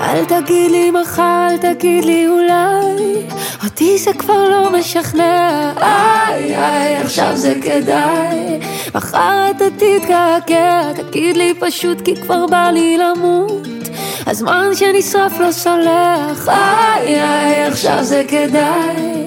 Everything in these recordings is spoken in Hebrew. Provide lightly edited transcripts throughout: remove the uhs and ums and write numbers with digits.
אל תגיד לי מחר, אל תגיד לי אולי, אותי זה כבר לא משכנע. איי איי, עכשיו זה כדאי, מחר אתה תתגעגע. תגיד לי פשוט כי כבר בא לי למות, הזמן שנשרף לא סולח. איי איי, עכשיו זה כדאי.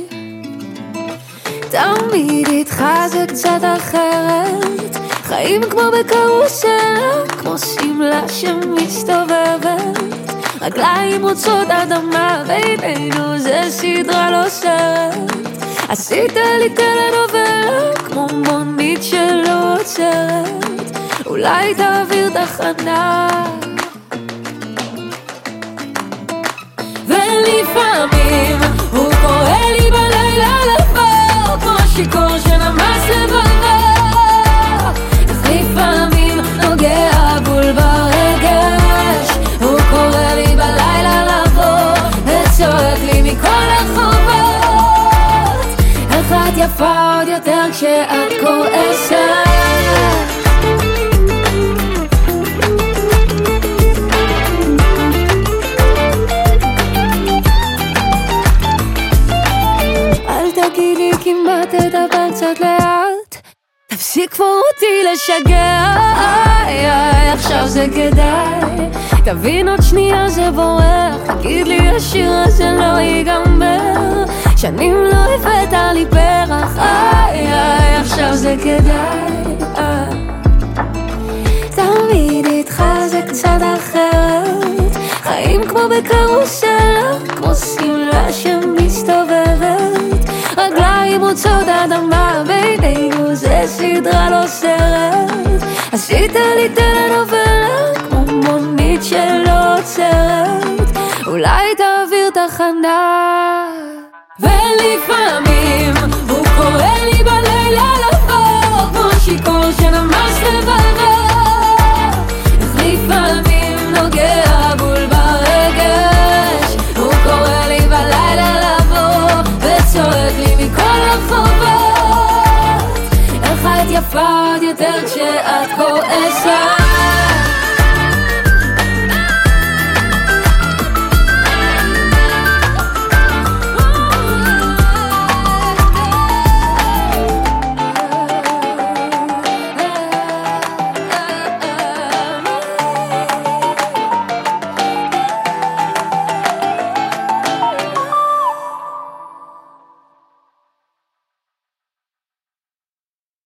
תמיד איתך זה קצת אחרת, חיים כמו בקרוסלה, כמו שמלה שמסתובבת, רגליים מוצאות אדמה, בינינו זה סדרה לא סרט. עשית לי טלנובלה כמו מונית שלא עוצרת, אולי תעביר תחנה. ולפעמים הוא קורא לי בלילה לבוא, כמו שיכור שנמס לבבר, אך לפעמים נוגע בול ברגש. הוא קורא לי בלילה לבוא וצועק לי מכל החובות, איך את יפה עוד יותר כשאת כועסת. תגיד לי כמעט תדבר קצת לאט, תפסיק כבר אותי לשגע. איי איי, עכשיו זה כדאי, תבין עוד שנייה זה בורח. תגיד לי השיר הזה לא ייגמר, שנים לא הבאת לי פרח. איי איי, עכשיו זה כדאי. תמיד איתך זה קצת אחרת, חיים כמו בקרוסלה, כמו שמלה שמסתובבת, רגליים מוצאות אדמה, בינינו זה סדרה לא סרט. עשית לי טלנובלה כמו מונית שלא עוצרת, אולי תעביר תחנה. ולפעמים הוא קורא לי בלילה לבוא, כמו שיכור שנמס לבבר, אך לפעמים נוגע בול ברגש. הוא קורא לי בלילה לבוא וצועק לי מכל החובות, איך את יפה עוד יותר כשאת כועסת.